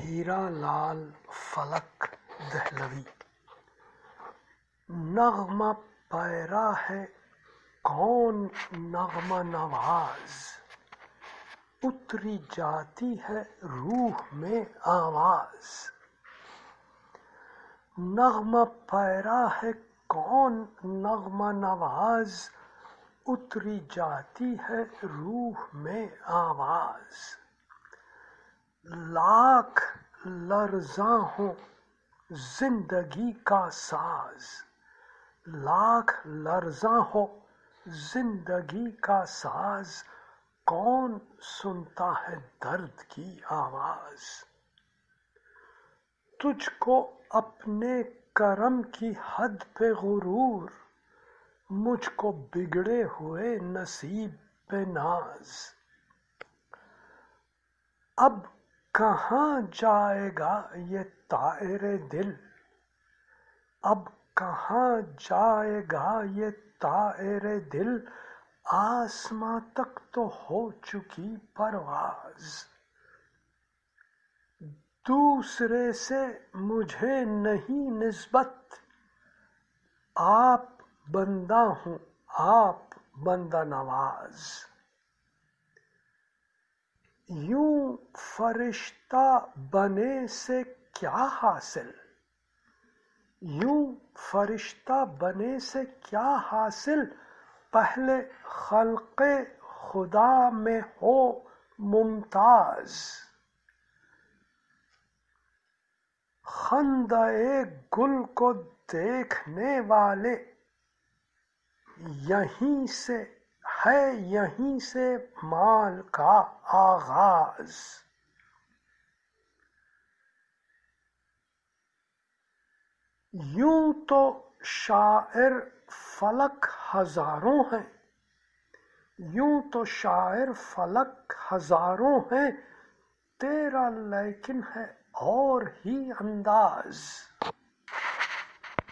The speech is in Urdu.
ہیرا لال فلک دہلوی۔ نغمہ پیرا ہے کون نغمہ نواز، اتری جاتی ہے روح میں آواز۔ نغمہ پیرا ہے کون نغمہ نواز، اتری جاتی ہے روح میں آواز۔ لاکھ لرزاں ہو زندگی کا ساز، لاکھ لرزاں ہو زندگی کا ساز، کون سنتا ہے درد کی آواز۔ تجھ کو اپنے کرم کی حد پہ غرور، مجھ کو بگڑے ہوئے نصیب پہ ناز۔ اب کہاں جائے گا یہ طائر دل، اب کہاں جائے گا یہ طائر دل، آسماں تک تو ہو چکی پرواز۔ دوسرے سے مجھے نہیں نسبت، آپ بندہ ہوں آپ بندہ نواز۔ یوں فرشتہ بنے سے کیا حاصل، یوں فرشتہ بنے سے کیا حاصل، پہلے خلق خدا میں ہو ممتاز۔ خندۂ گل کو دیکھنے والے یہیں سے ہے، یہیں سے مال کا آغاز۔ یوں تو شاعر فلک ہزاروں ہیں، یوں تو شاعر فلک ہزاروں ہیں، تیرا لیکن ہے اور ہی انداز۔